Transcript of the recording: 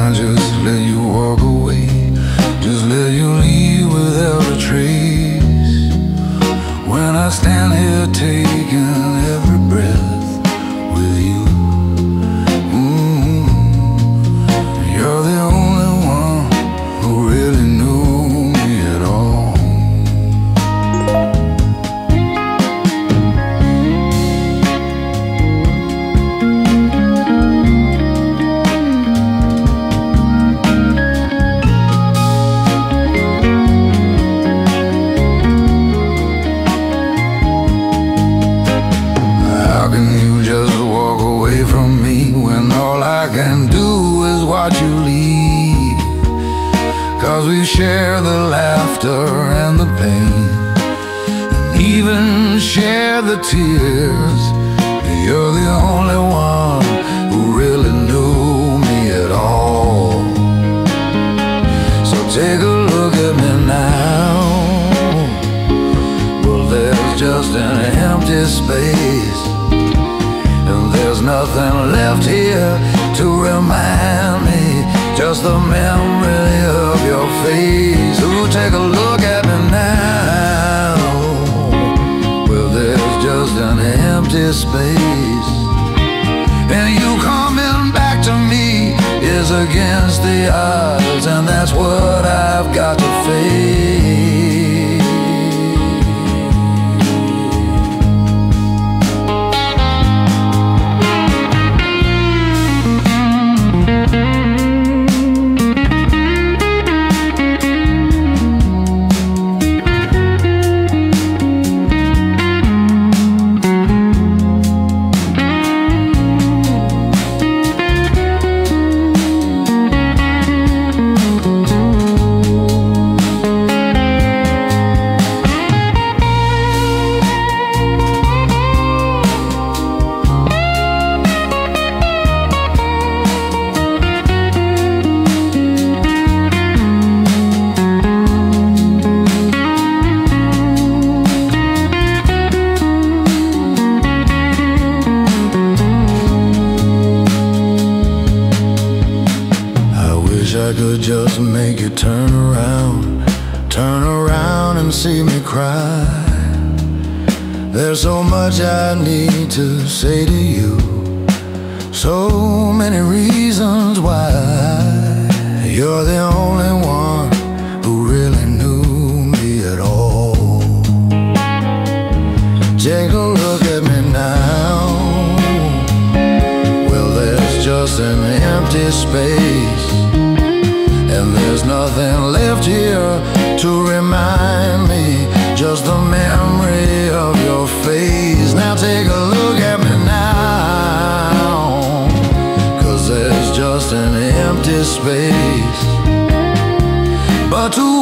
I just let you walk away, just let you leave without a trace. When I stand here taking every breath with you, you're the only one who really knew me at all. From me when all I can do is watch you leave. 'Cause we share the laughter and the pain, and even share the tears. You're the only one who really knew me at all. So take a look at me now. Well, there's just an empty space, and there's nothing left here to remind me, just the memory of your face. Ooh, take a look at me now. Well, there's just an empty space, and you coming back to me is against the odds, and that's what I've got to face. I could just make you turn around and see me cry. There's so much I need to say to you, so many reasons why. You're the only one who really knew me at all. Take a look at me now. Well, there's just an empty space, and there's nothing left here to remind me, just the memory of your face. Now take a look at me now, 'cause there's just an empty space. But to